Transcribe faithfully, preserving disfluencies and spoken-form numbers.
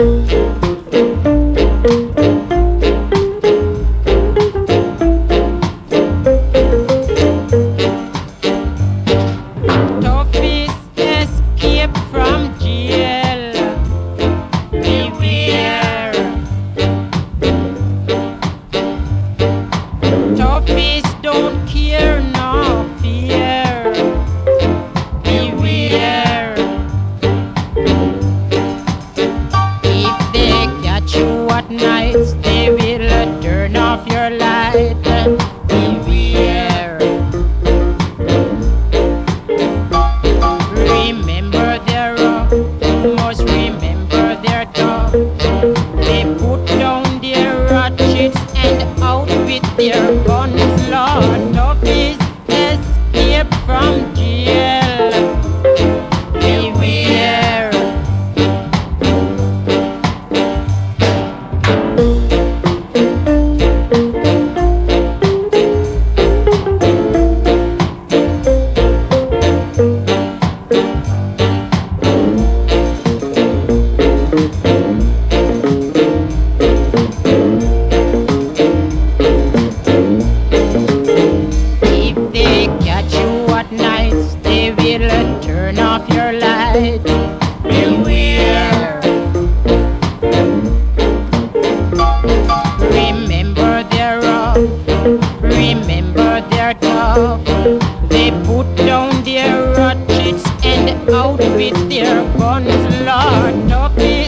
Toughest escape from jail. Beware. Toughest don't care, no fear. Beware. If they catch you at night, they will turn off your light. Beware. Remember their rough, you must remember their talk. They put down their ratchets and out with their guns, Lord. Toughest escape from jail. Beware. If they catch you at night, they will turn off your light. Beware. Remember their rough, remember their talk. They put down their ratchets and out with their guns, Lord. Toughest